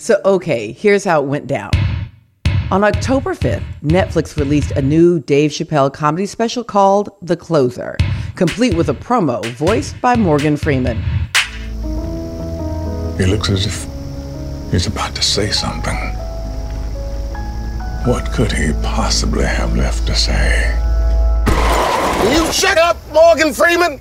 So, okay, here's how it went down. On October 5th, Netflix released a new Dave Chappelle comedy special called The Closer, complete with a promo voiced by Morgan Freeman. He looks as if he's about to say something. What could he possibly have left to say? You shut up, Morgan Freeman!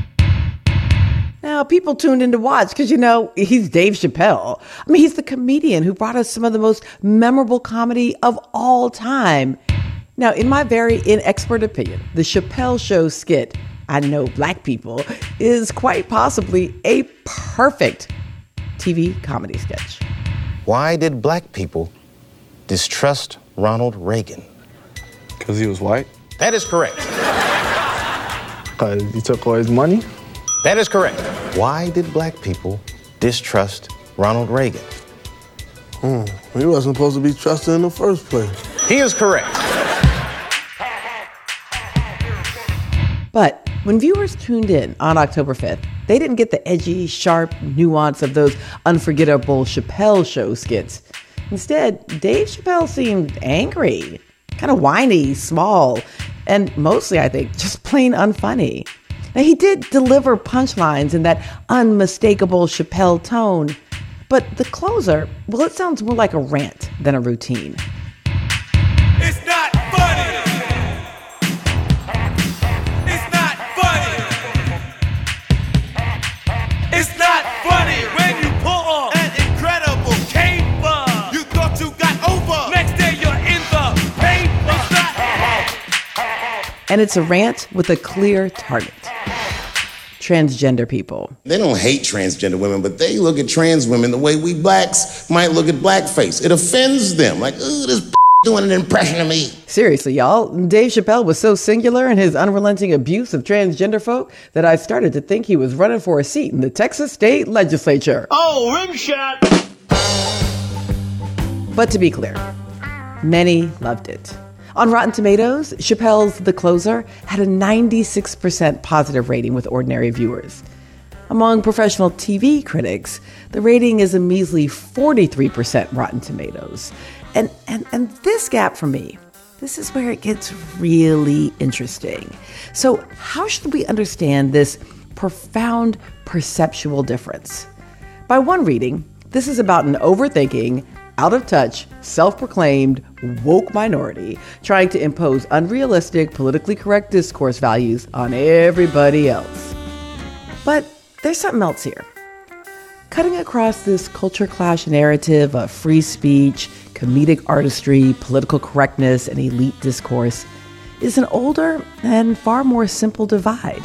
Now, people tuned in to watch because, he's Dave Chappelle. I mean, he's the comedian who brought us some of the most memorable comedy of all time. Now, in my very inexpert opinion, the Chappelle Show skit, I Know Black People, is quite possibly a perfect TV comedy sketch. Why did black people distrust Ronald Reagan? Because he was white? That is correct. Because he took all his money? That is correct. Why did black people distrust Ronald Reagan? He wasn't supposed to be trusted in the first place. He is correct. But when viewers tuned in on October 5th, they didn't get the edgy, sharp nuance of those unforgettable Chappelle Show skits. Instead, Dave Chappelle seemed angry, kind of whiny, small, and mostly, I think, just plain unfunny. Now, he did deliver punchlines in that unmistakable Chappelle tone, but The Closer, well, it sounds more like a rant than a routine. It's not funny! It's not funny! It's not funny when you pull off an incredible caper! You thought you got over! Next day you're in the paper! And it's a rant with a clear target. Transgender people. They don't hate transgender women, but they look at trans women the way we blacks might look at blackface. It offends them. Like, ooh, this doing an impression of me. Seriously, y'all, Dave Chappelle was so singular in his unrelenting abuse of transgender folk that I started to think he was running for a seat in the Texas state legislature. Oh, rim shot! But to be clear, many loved it. On Rotten Tomatoes, Chappelle's The Closer had a 96% positive rating with ordinary viewers. Among professional TV critics, the rating is a measly 43% Rotten Tomatoes. And this gap for me, this is where it gets really interesting. So how should we understand this profound perceptual difference? By one reading, this is about an overthinking, out-of-touch, self-proclaimed woke minority trying to impose unrealistic, politically correct discourse values on everybody else. But there's something else here. Cutting across this culture clash narrative of free speech, comedic artistry, political correctness, and elite discourse is an older and far more simple divide: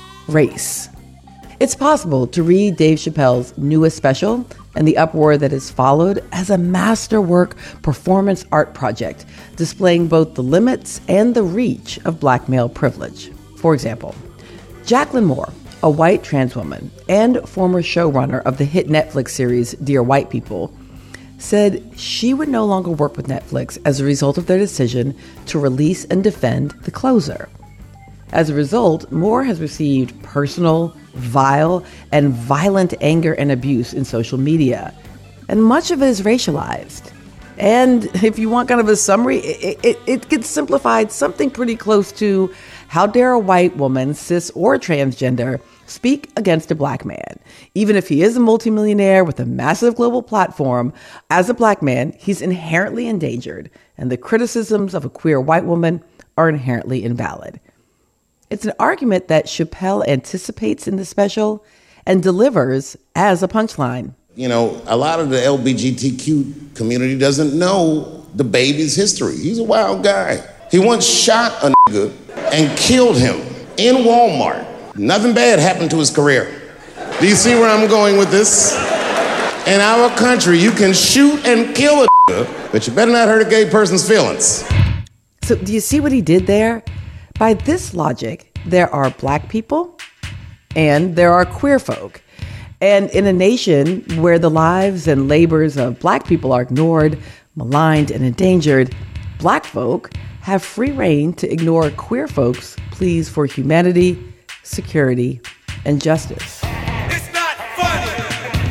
race. It's possible to read Dave Chappelle's newest special and the uproar that has followed as a masterwork performance art project displaying both the limits and the reach of black male privilege. For example, Jacqueline Moore, a white trans woman and former showrunner of the hit Netflix series Dear White People, said she would no longer work with Netflix as a result of their decision to release and defend The Closer. As a result, Moore has received personal, vile, and violent anger and abuse in social media, and much of it is racialized. And if you want kind of a summary, it gets simplified something pretty close to: how dare a white woman, cis or transgender, speak against a black man? Even if he is a multimillionaire with a massive global platform, as a black man, he's inherently endangered, and the criticisms of a queer white woman are inherently invalid. It's an argument that Chappelle anticipates in the special and delivers as a punchline. You know, a lot of the LGBTQ community doesn't know the baby's history. He's a wild guy. He once shot a nigga and killed him in Walmart. Nothing bad happened to his career. Do you see where I'm going with this? In our country, you can shoot and kill a nigga, but you better not hurt a gay person's feelings. So do you see what he did there? By this logic, there are black people and there are queer folk. And in a nation where the lives and labors of black people are ignored, maligned, and endangered, black folk have free rein to ignore queer folks' pleas for humanity, security, and justice. It's not funny!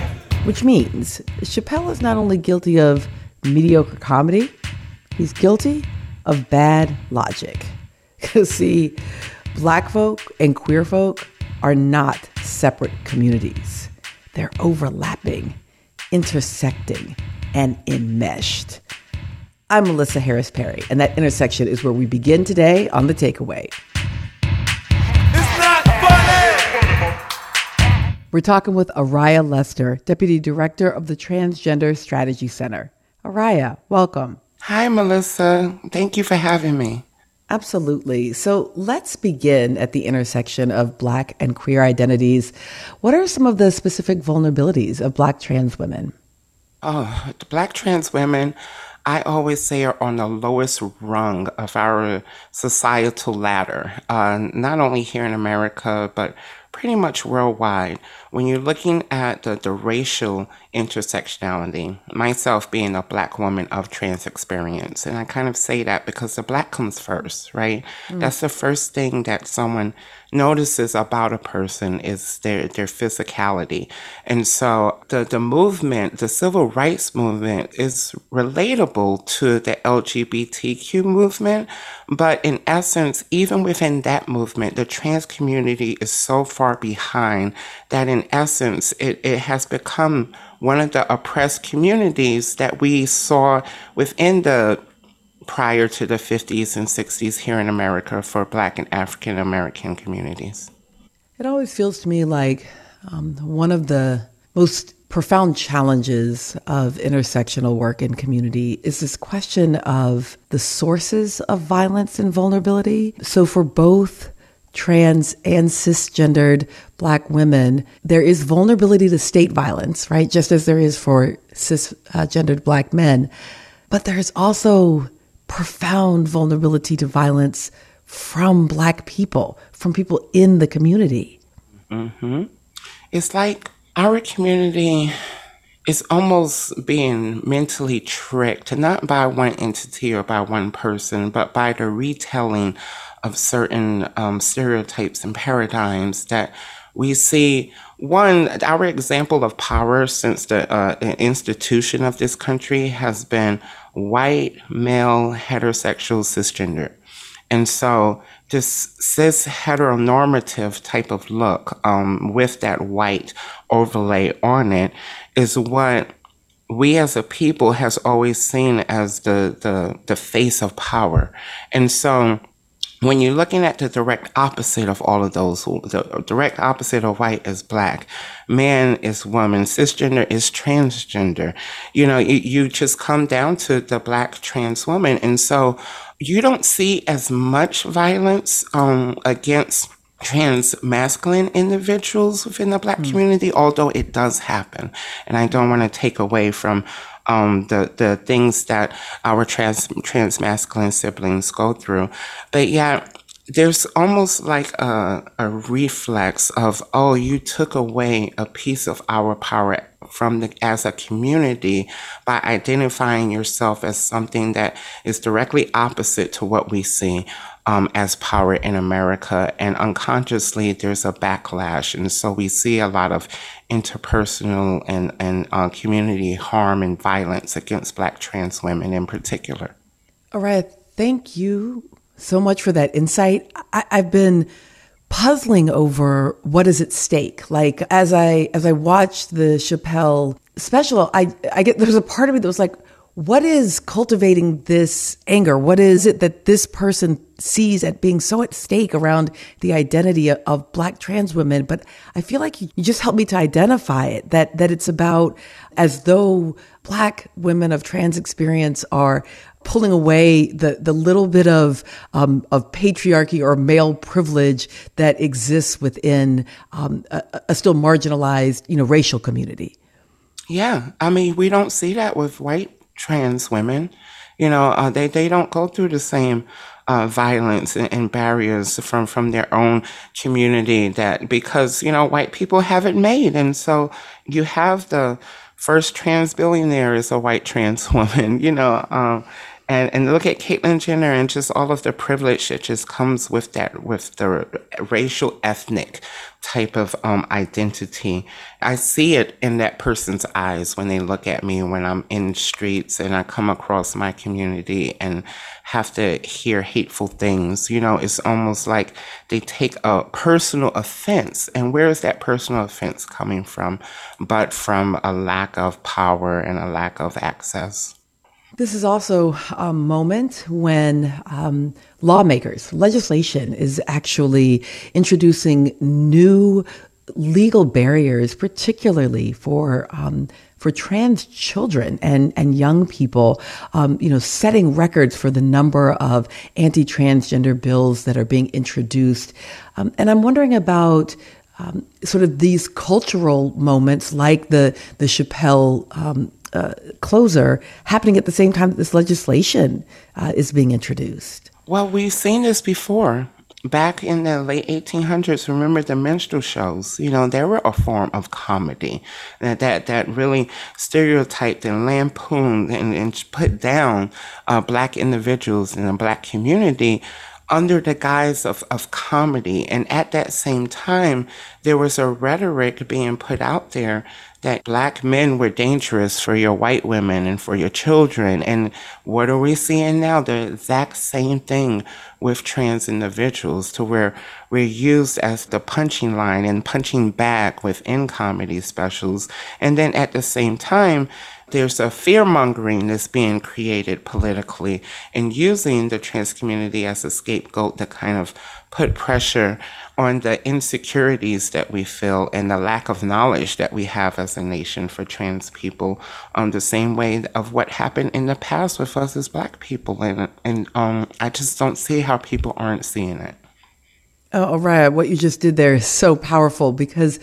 Which means Chappelle is not only guilty of mediocre comedy, he's guilty of bad logic. Because see, Black folk and queer folk are not separate communities. They're overlapping, intersecting, and enmeshed. I'm Melissa Harris Perry, and that intersection is where we begin today on The Takeaway. It's not funny! We're talking with Araya Lester, Deputy Director of the Transgender Strategy Center. Araya, welcome. Hi, Melissa. Thank you for having me. Absolutely. So let's begin at the intersection of Black and queer identities. What are some of the specific vulnerabilities of Black trans women? Oh, the Black trans women, I always say, are on the lowest rung of our societal ladder, not only here in America, but pretty much worldwide. When you're looking at the racial intersectionality, myself being a Black woman of trans experience, and I kind of say that because the Black comes first, right? That's the first thing that someone notices about a person is their physicality. And so the movement, the civil rights movement, is relatable to the LGBTQ movement. But in essence, even within that movement, the trans community is so far behind that in essence, it has become one of the oppressed communities that we saw within the prior to the 50s and 60s here in America for Black and African American communities. It always feels to me like one of the most profound challenges of intersectional work in community is this question of the sources of violence and vulnerability. So for both trans and cisgendered Black women, there is vulnerability to state violence, right? Just as there is for cisgendered Black men. But there's also profound vulnerability to violence from Black people, from people in the community. Mm-hmm. It's like our community is almost being mentally tricked, not by one entity or by one person, but by the retelling of certain stereotypes and paradigms that we see. One, our example of power since the institution of this country has been white, male, heterosexual, cisgender. And so this cis heteronormative type of look with that white overlay on it is what we as a people has always seen as the face of power. And so when you're looking at the direct opposite of all of those, the direct opposite of white is Black, man is woman, cisgender is transgender. You know, you just come down to the Black trans woman. And so you don't see as much violence against trans masculine individuals within the Black community, although it does happen. And I don't want to take away from the things that our trans masculine siblings go through. But yeah, there's almost like a reflex of, oh, you took away a piece of our power as a community by identifying yourself as something that is directly opposite to what we see as power in America. And unconsciously, there's a backlash. And so we see a lot of interpersonal and community harm and violence against Black trans women in particular. All right. Thank you so much for that insight. I've been puzzling over what is at stake. Like as I watched the Chappelle special, I get, there's a part of me that was like, what is cultivating this anger? What is it that this person sees at being so at stake around the identity of Black trans women? But I feel like you just helped me to identify it, that it's about as though Black women of trans experience are pulling away the little bit of patriarchy or male privilege that exists within a still marginalized, racial community. Yeah, I mean, we don't see that with white trans women. They don't go through the same violence and barriers from their own community that because white people have it made, and so you have the first trans billionaire is a white trans woman, And look at Caitlyn Jenner and just all of the privilege that just comes with that, with the racial, ethnic type of identity. I see it in that person's eyes when they look at me when I'm in streets and I come across my community and have to hear hateful things. You know, it's almost like they take a personal offense. And where is that personal offense coming from? But from a lack of power and a lack of access. This is also a moment when lawmakers, legislation is actually introducing new legal barriers, particularly for trans children and young people, setting records for the number of anti-transgender bills that are being introduced. And I'm wondering about sort of these cultural moments like the Chappelle closer happening at the same time that this legislation is being introduced. Well, we've seen this before. Back in the late 1800s, remember the minstrel shows? You know, they were a form of comedy that really stereotyped and lampooned and put down Black individuals in the Black community under the guise of comedy. And at that same time, there was a rhetoric being put out there that Black men were dangerous for your white women and for your children. And what are we seeing now? The exact same thing with trans individuals, to where we're used as the punching line and punching back within comedy specials. And then at the same time, there's a fear-mongering that's being created politically and using the trans community as a scapegoat to kind of put pressure on the insecurities that we feel and the lack of knowledge that we have as a nation for trans people, the same way of what happened in the past with us as Black people. And I just don't see how people aren't seeing it. Oh, Raya, what you just did there is so powerful, because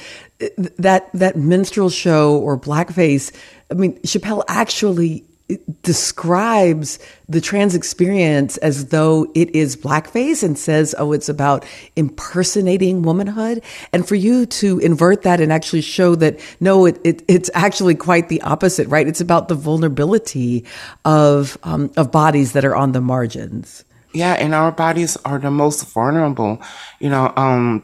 that minstrel show or blackface, I mean, Chappelle actually describes the trans experience as though it is blackface and says, oh, it's about impersonating womanhood. And for you to invert that and actually show that, no, it's actually quite the opposite, right? It's about the vulnerability of bodies that are on the margins. Yeah, and our bodies are the most vulnerable. You know,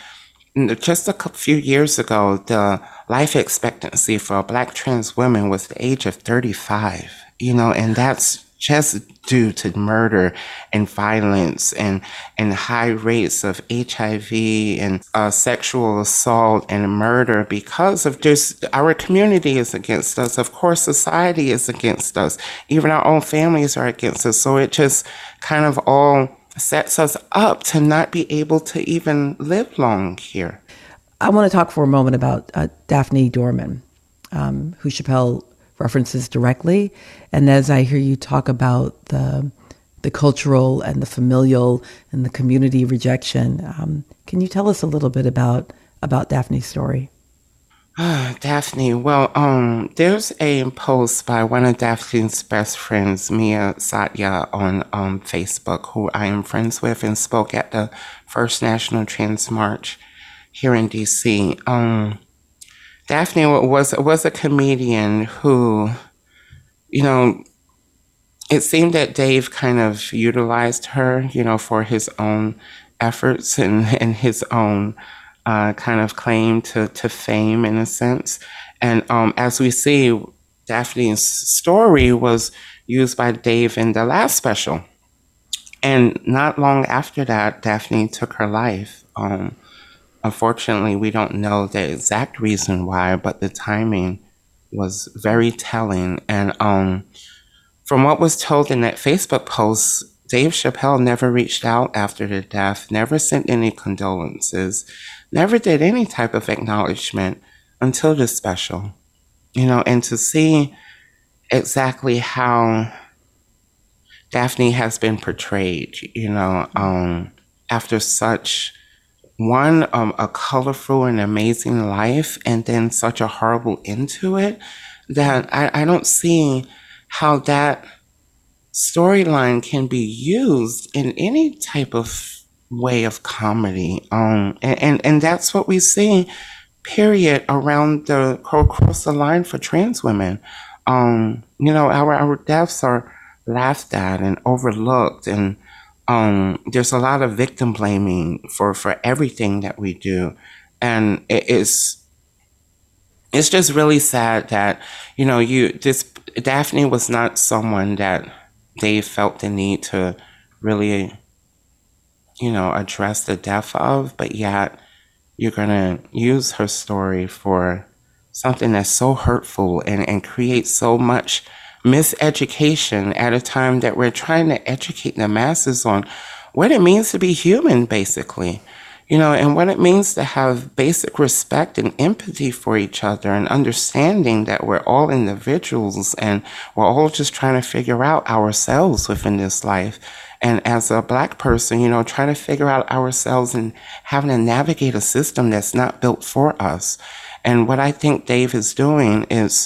just a few years ago, the life expectancy for Black trans women was the age of 35, you know, and that's just due to murder and violence and high rates of HIV and sexual assault and murder because of just our community is against us. Of course, society is against us. Even our own families are against us. So it just kind of all sets us up to not be able to even live long here. I want to talk for a moment about Daphne Dorman, who Chappelle references directly. And as I hear you talk about the cultural and the familial and the community rejection, can you tell us a little bit about Daphne's story? Daphne, well, there's a post by one of Daphne's best friends, Mia Satya, on Facebook, who I am friends with and spoke at the First National Trans March here in D.C. Daphne was a comedian who, you know, it seemed that Dave kind of utilized her, you know, for his own efforts and his own kind of claim to fame in a sense. And as we see, Daphne's story was used by Dave in the last special. And not long after that, Daphne took her life. Unfortunately, we don't know the exact reason why, but the timing was very telling. And from what was told in that Facebook post, Dave Chappelle never reached out after the death, never sent any condolences, never did any type of acknowledgement until this special. You know, and to see exactly how Daphne has been portrayed, you know, after such a colorful and amazing life and then such a horrible end to it, that I don't see how that storyline can be used in any type of way of comedy. And that's what we see, period, across the line for trans women. You know, our deaths are laughed at and overlooked. And there's a lot of victim blaming for everything that we do. And it's just really sad that, Daphne was not someone that they felt the need to really, address the death of, but yet you're going to use her story for something that's so hurtful and creates so much miseducation at a time that we're trying to educate the masses on what it means to be human, basically, and what it means to have basic respect and empathy for each other and understanding that we're all individuals and we're all just trying to figure out ourselves within this life. And as a Black person, trying to figure out ourselves and having to navigate a system that's not built for us. And what I think Dave is doing is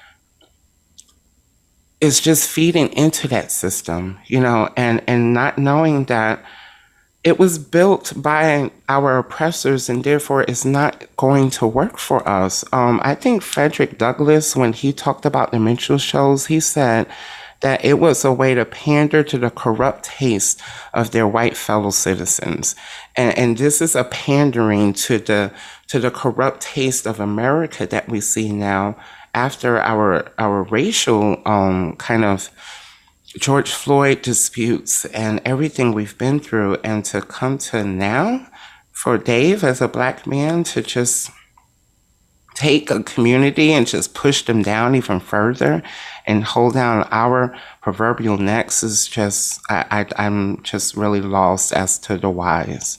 just feeding into that system, and not knowing that it was built by our oppressors and therefore it's not going to work for us. I think Frederick Douglass, when he talked about the minstrel shows, he said that it was a way to pander to the corrupt taste of their white fellow citizens. And this is a pandering to the corrupt taste of America that we see now after our racial kind of George Floyd disputes and everything we've been through, and to come to now for Dave as a Black man to just take a community and just push them down even further and hold down our proverbial necks is just, I'm just really lost as to the whys.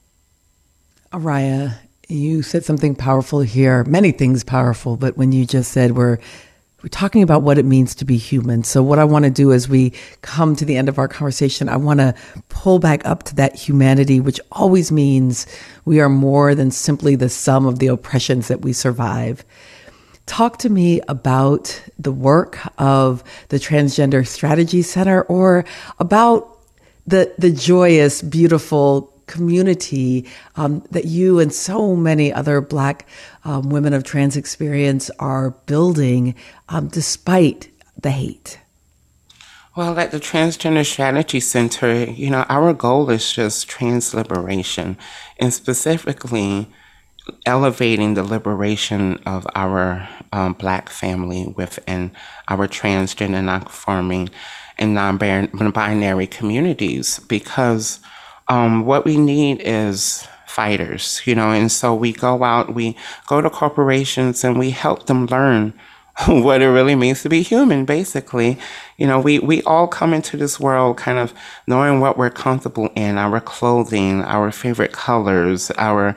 Araya, you said something powerful here, many things powerful, but when you just said we're talking about what it means to be human. So what I want to do as we come to the end of our conversation, I want to pull back up to that humanity, which always means we are more than simply the sum of the oppressions that we survive. Talk to me about the work of the Transgender Strategy Center, or about the joyous, beautiful community that you and so many other Black women of trans experience are building despite the hate. Well, at the Transgender Strategy Center, our goal is just trans liberation, and specifically elevating the liberation of our Black family within our transgender, non-conforming, and non-binary communities, because what we need is fighters, and so we go out, we go to corporations and we help them learn what it really means to be human, basically. We all come into this world kind of knowing what we're comfortable in, our clothing, our favorite colors, our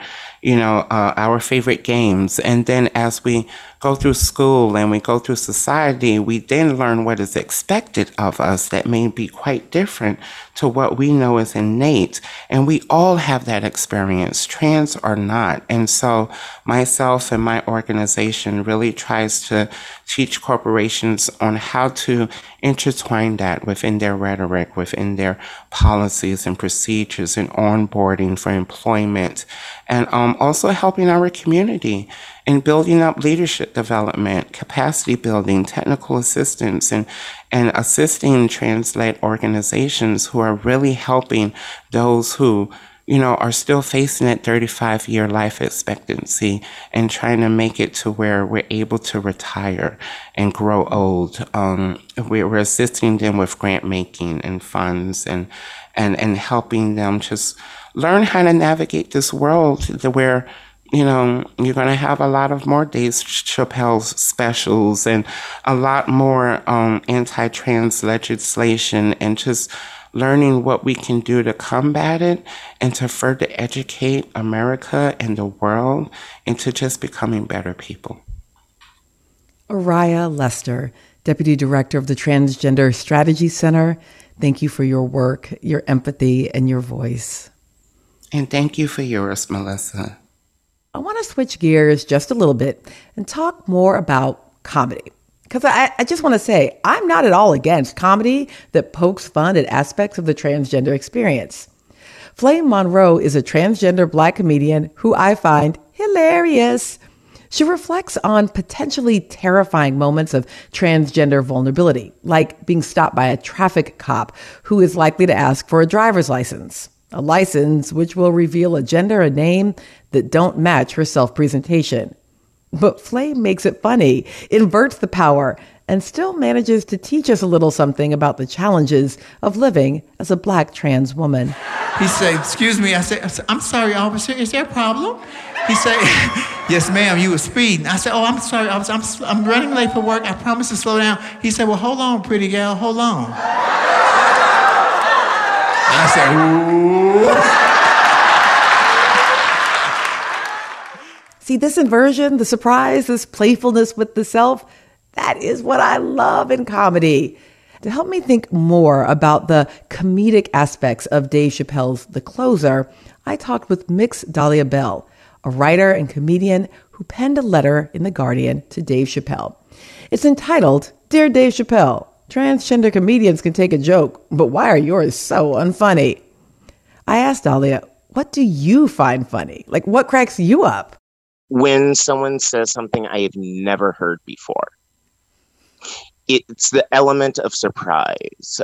favorite games. And then as we go through school and we go through society, we then learn what is expected of us that may be quite different to what we know is innate. And we all have that experience, trans or not. And so myself and my organization really tries to teach corporations on how to intertwine that within their rhetoric, within their policies and procedures and onboarding for employment, and also helping our community in building up leadership development, capacity building, technical assistance, and assisting trans-led organizations who are really helping those who are still facing that 35-year life expectancy and trying to make it to where we're able to retire and grow old. We're assisting them with grant making and funds and helping them just learn how to navigate this world where, you're going to have a lot of more Dave Chappelle specials and a lot more anti-trans legislation, and just learning what we can do to combat it and to further educate America and the world into just becoming better people. Araya Lester, Deputy Director of the Transgender Strategy Center, thank you for your work, your empathy, and your voice. And thank you for yours, Melissa. I want to switch gears just a little bit and talk more about comedy. Because I just want to say, I'm not at all against comedy that pokes fun at aspects of the transgender experience. Flame Monroe is a transgender Black comedian who I find hilarious. She reflects on potentially terrifying moments of transgender vulnerability, like being stopped by a traffic cop who is likely to ask for a driver's license, a license which will reveal a gender and name that don't match her self-presentation. But Flame makes it funny, inverts the power, and still manages to teach us a little something about the challenges of living as a Black trans woman. He said, excuse me. I said, I'm sorry, officer, is there a problem? He said, yes, ma'am, you were speeding. I said, oh, I'm sorry, I'm running late for work. I promise to slow down. He said, well, hold on, pretty gal, hold on. I said, ooh. See, this inversion, the surprise, this playfulness with the self, that is what I love in comedy. To help me think more about the comedic aspects of Dave Chappelle's The Closer, I talked with Mix Dahlia Bell, a writer and comedian who penned a letter in The Guardian to Dave Chappelle. It's entitled, Dear Dave Chappelle, transgender comedians can take a joke, but why are yours so unfunny? I asked Dahlia, what do you find funny? Like, what cracks you up? When someone says something I have never heard before. It's the element of surprise.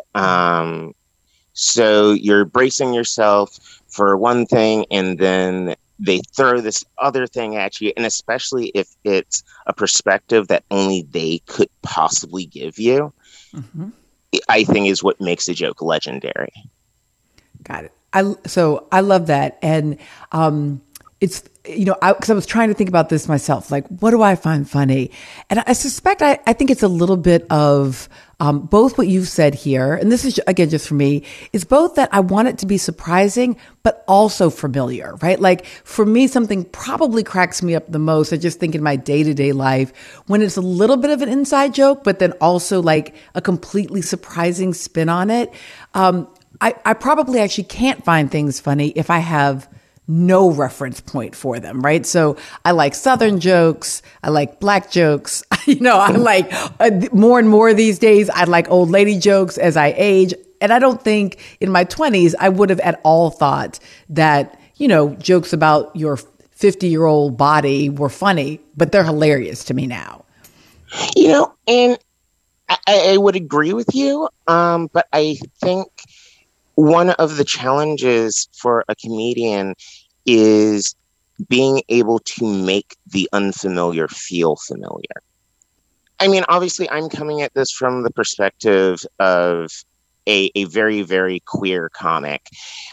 So you're bracing yourself for one thing, and then they throw this other thing at you, and especially if it's a perspective that only they could possibly give you, I think is what makes a joke legendary. Got it. So I love that. And it's, because I was trying to think about this myself, like, what do I find funny? And I suspect, I think it's a little bit of both what you've said here, and this is, again, just for me, is both that I want it to be surprising, but also familiar, right? Like, for me, something probably cracks me up the most, I just think in my day-to-day life, when it's a little bit of an inside joke, but then also like a completely surprising spin on it. I probably actually can't find things funny if I have no reference point for them, right? So I like Southern jokes. I like Black jokes. I like more and more these days. I like old lady jokes as I age. And I don't think in my 20s, I would have at all thought that, jokes about your 50-year-old body were funny, but they're hilarious to me now. And I would agree with you. But I think one of the challenges for a comedian is being able to make the unfamiliar feel familiar. I mean, obviously, I'm coming at this from the perspective of a very, very queer comic.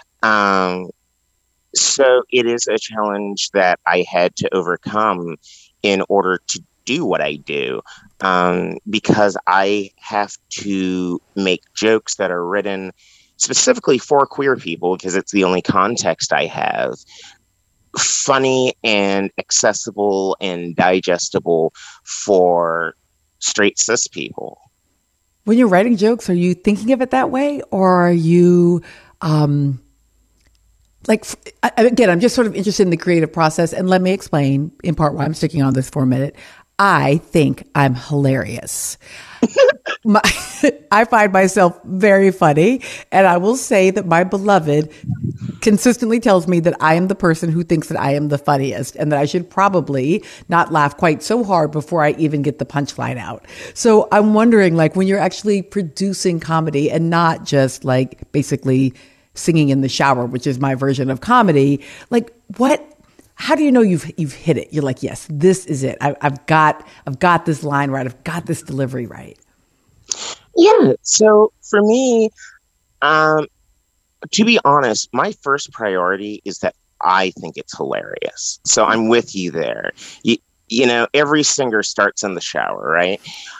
So it is a challenge that I had to overcome in order to do what I do, because I have to make jokes that are written specifically for queer people, because it's the only context I have, funny and accessible and digestible for straight cis people. When you're writing jokes, are you thinking of it that way? Or are you, again, I'm just sort of interested in the creative process. And let me explain in part why I'm sticking on this for a minute. I think I'm hilarious. I find myself very funny, and I will say that my beloved consistently tells me that I am the person who thinks that I am the funniest, and that I should probably not laugh quite so hard before I even get the punchline out. So I'm wondering, like, when you're actually producing comedy and not just like basically singing in the shower, which is my version of comedy, like how do you know you've hit it? You're like, yes, this is it. I've got this line right. I've got this delivery right. Yeah. So for me, to be honest, my first priority is that I think it's hilarious. So I'm with you there. Every singer starts in the shower, right?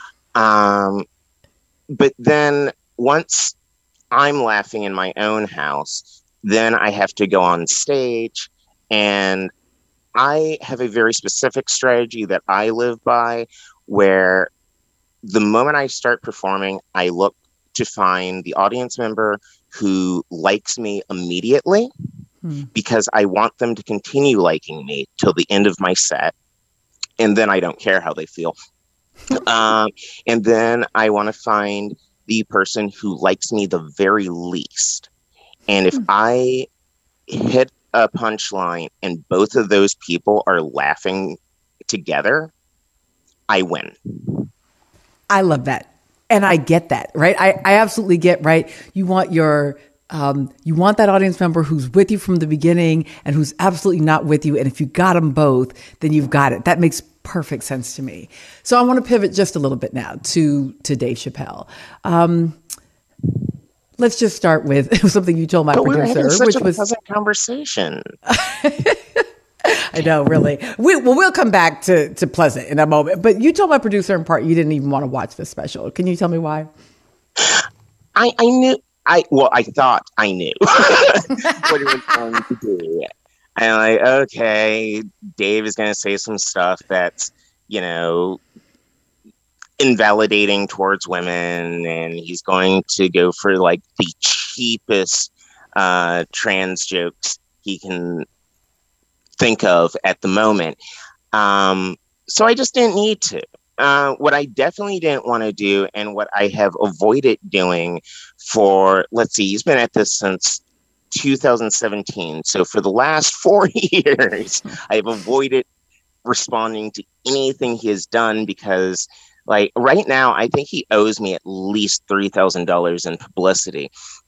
But then once I'm laughing in my own house, then I have to go on stage, and I have a very specific strategy that I live by, where the moment I start performing, I look to find the audience member who likes me immediately, because I want them to continue liking me till the end of my set. And then I don't care how they feel. And then I want to find the person who likes me the very least. And if I hit a punchline and both of those people are laughing together, I win. I love that. And I get that, right? I absolutely get, right? You want your, you want that audience member who's with you from the beginning and who's absolutely not with you. And if you got them both, then you've got it. That makes perfect sense to me. So I want to pivot just a little bit now to Dave Chappelle. Let's just start with something you told my producer, which was a pleasant conversation. I know, really. We'll come back to pleasant in a moment. But you told my producer in part you didn't even want to watch the special. Can you tell me why? I thought I knew what it was going to be. And I'm like, okay, Dave is going to say some stuff that's, invalidating towards women, and he's going to go for like the cheapest trans jokes he can think of at the moment. So I just didn't need to. What I definitely didn't want to do, and what I have avoided doing for, he's been at this since 2017. So for the last 4 years, I've avoided responding to anything he has done because, right now, I think he owes me at least $3,000 in publicity.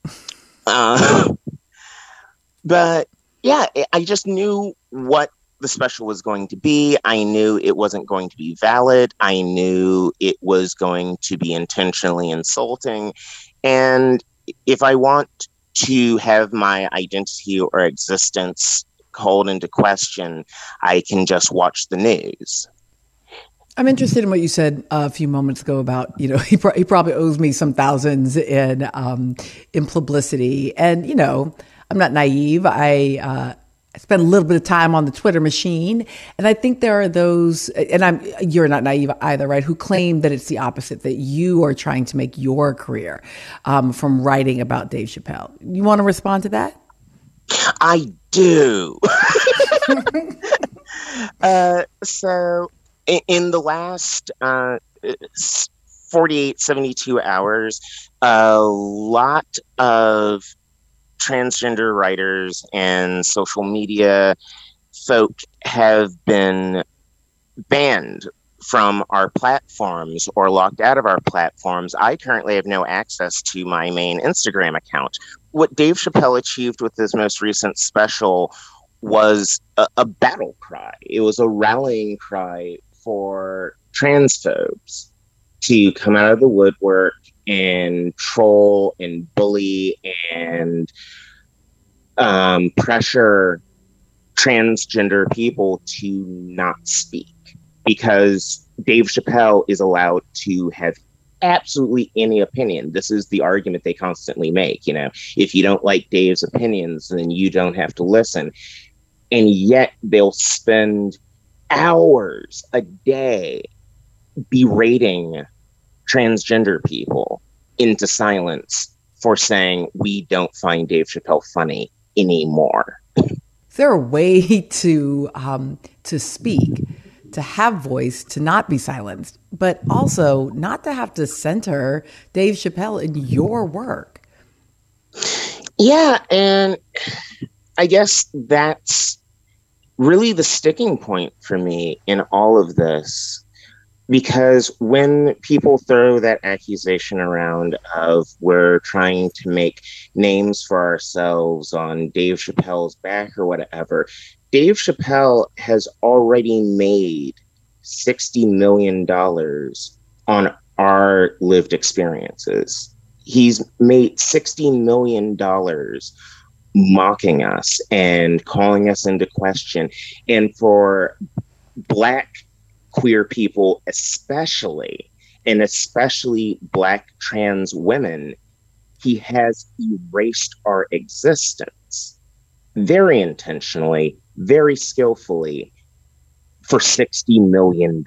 But yeah, I just knew what the special was going to be. I knew it wasn't going to be valid. I knew it was going to be intentionally insulting. And if I want to have my identity or existence called into question, I can just watch the news. I'm interested in what you said a few moments ago about, he probably owes me some thousands in publicity. And, I'm not naive. I spent a little bit of time on the Twitter machine. And I think there are those, and you're not naive either, right, who claim that it's the opposite, that you are trying to make your career from writing about Dave Chappelle. You want to respond to that? I do. So in the last 48, 72 hours, a lot of transgender writers and social media folk have been banned from our platforms or locked out of our platforms. I currently have no access to my main Instagram account. What Dave Chappelle achieved with his most recent special was a battle cry. It was a rallying cry for transphobes to come out of the woodwork and troll and bully and pressure transgender people to not speak, because Dave Chappelle is allowed to have absolutely any opinion. This is the argument they constantly make. If you don't like Dave's opinions, then you don't have to listen. And yet they'll spend hours a day berating transgender people into silence for saying we don't find Dave Chappelle funny anymore. Is there a way to speak, to have voice, to not be silenced, but also not to have to center Dave Chappelle in your work? Yeah, and I guess that's really the sticking point for me in all of this. Because when people throw that accusation around of we're trying to make names for ourselves on Dave Chappelle's back or whatever, Dave Chappelle has already made $60 million on our lived experiences. He's made $60 million mocking us and calling us into question. And for Black queer people especially, and especially Black trans women, he has erased our existence very intentionally, very skillfully, for $60 million.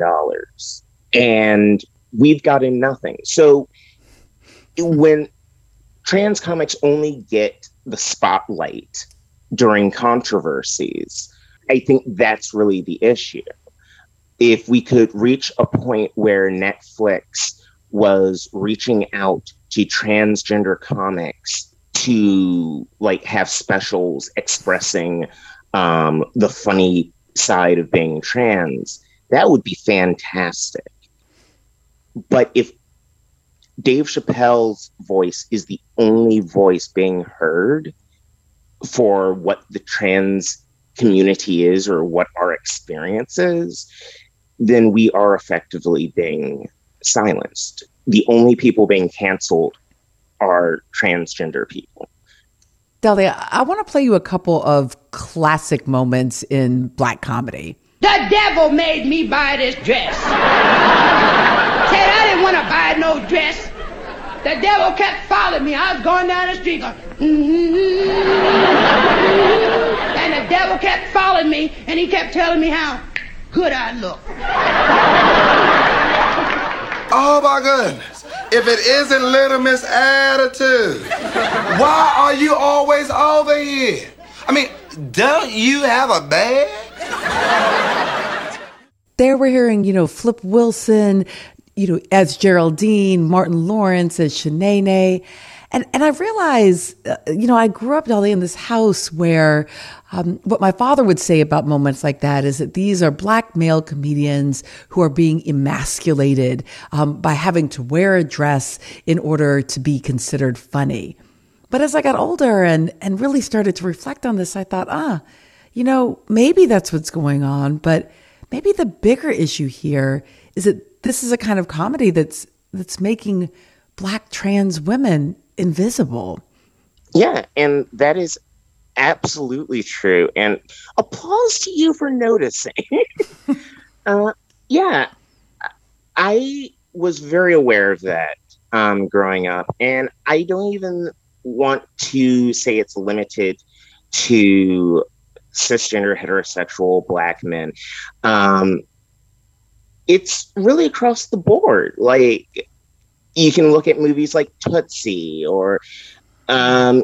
And we've gotten nothing. So when trans comics only get the spotlight during controversies, I think that's really the issue. If we could reach a point where Netflix was reaching out to transgender comics to have specials expressing the funny side of being trans, that would be fantastic. But if Dave Chappelle's voice is the only voice being heard for what the trans community is or what our experience is, then we are effectively being silenced. The only people being canceled are transgender people. Dahlia, I want to play you a couple of classic moments in Black comedy. The devil made me buy this dress. Said I didn't want to buy no dress. The devil kept following me. I was going down the street going, and the devil kept following me, and he kept telling me how good I look. Oh my goodness. If it isn't Little Miss Attitude, why are you always over here? I mean, don't you have a bag? There we're hearing, Flip Wilson, as Geraldine, Martin Lawrence as Shanae. And I realize, I grew up, Dahlia, in this house where what my father would say about moments like that is that these are Black male comedians who are being emasculated by having to wear a dress in order to be considered funny. But as I got older and really started to reflect on this, I thought, maybe that's what's going on. But maybe the bigger issue here is that this is a kind of comedy that's making Black trans women invisible. Yeah, and that is absolutely true. And applause to you for noticing. Yeah, I was very aware of that growing up. And I don't even want to say it's limited to cisgender heterosexual Black men. It's really across the board. Like, you can look at movies like Tootsie or, there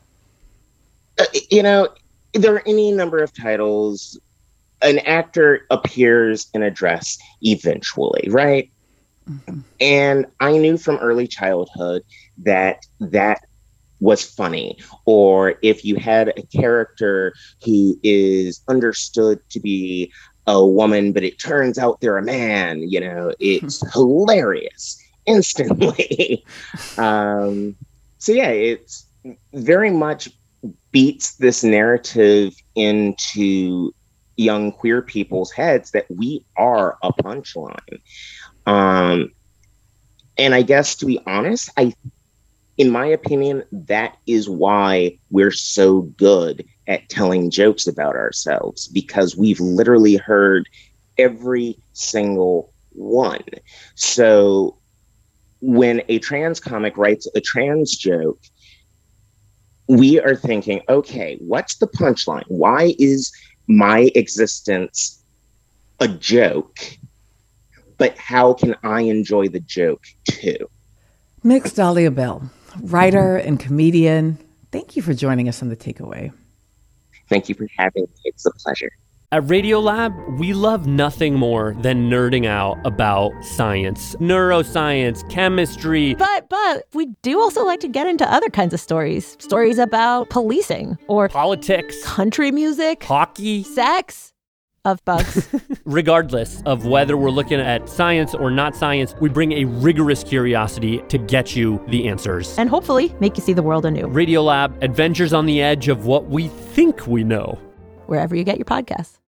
are any number of titles. An actor appears in a dress eventually, right? Mm-hmm. And I knew from early childhood that was funny. Or if you had a character who is understood to be a woman, but it turns out they're a man, it's hilarious instantly. So yeah, it's very much beats this narrative into young queer people's heads that we are a punchline. And I guess, to be honest, in my opinion, that is why we're so good at telling jokes about ourselves, because we've literally heard every single one. So when a trans comic writes a trans joke, we are thinking, okay, what's the punchline? Why is my existence a joke? But how can I enjoy the joke too? Mix Dahlia Bell, writer and comedian. Thank you for joining us on The Takeaway. Thank you for having me. It's a pleasure. At Radiolab, we love nothing more than nerding out about science, neuroscience, chemistry. But we do also like to get into other kinds of stories. Stories about policing or politics, country music, hockey, sex, of bugs. Regardless of whether we're looking at science or not science, we bring a rigorous curiosity to get you the answers. And hopefully make you see the world anew. Radiolab, adventures on the edge of what we think we know. Wherever you get your podcasts.